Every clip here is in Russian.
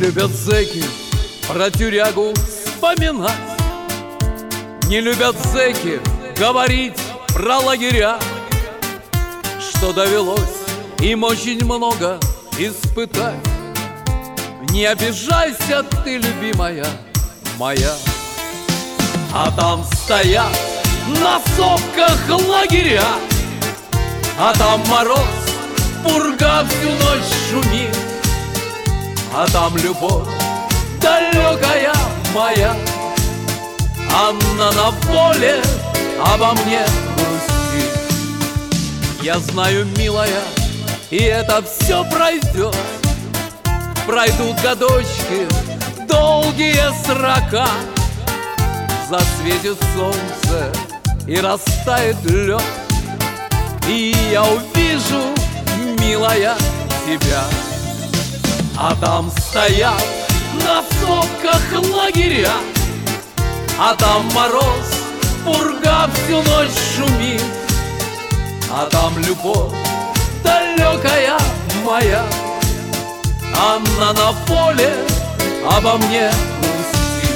любят зэки про тюрягу вспоминать, не любят зэки говорить про лагеря, что довелось им очень много испытать. Не обижайся ты, любимая моя. А там стоят на сопках лагеря, а там мороз, пурга всю ночь шумит, а там любовь далекая моя. Анна на поле обо мне грустит. Я знаю, милая, и это все пройдет. Пройдут годочки, долгие срока, засветит солнце и растает лед, и я увижу, милая, тебя. А там стоят на сопках лагеря, а там мороз, пурга всю ночь шумит, а там любовь далекая моя. Анна на поле обо мне грустит.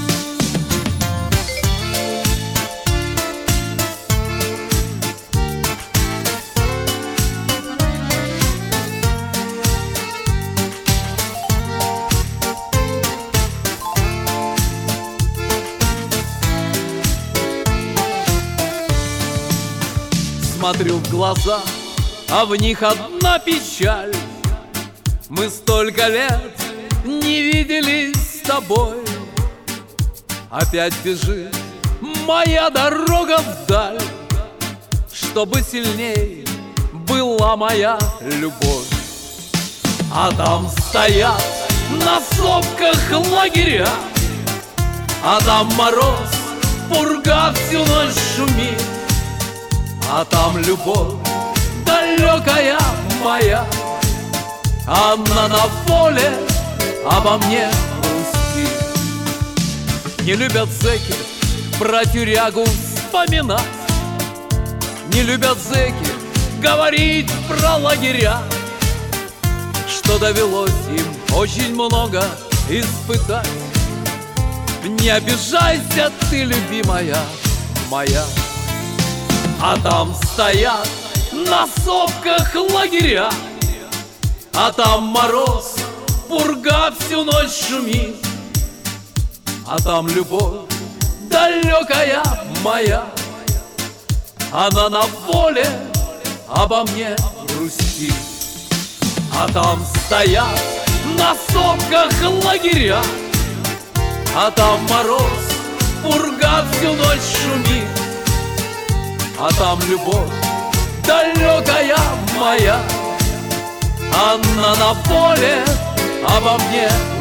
Смотрю в глаза, а в них одна печаль. Мы столько лет не виделись с тобой. Опять бежит моя дорога вдаль, чтобы сильней была моя любовь. А там стоят на сопках лагеря, а там мороз, пурга всю ночь шумит, а там любовь далекая моя. Анна на поле обо мне грустит. Не любят зэки про тюрягу вспоминать, не любят зэки говорить про лагеря, что довелось им очень много испытать. Не обижайся ты, любимая моя. А там стоят на сопках лагеря, а там мороз, пурга всю ночь шумит, а там любовь далекая моя. Она на поле обо мне грустит. А там стоят на сопках лагеря, а там мороз, пурга всю ночь шумит, а там любовь далекая моя. Анна на поле обо мне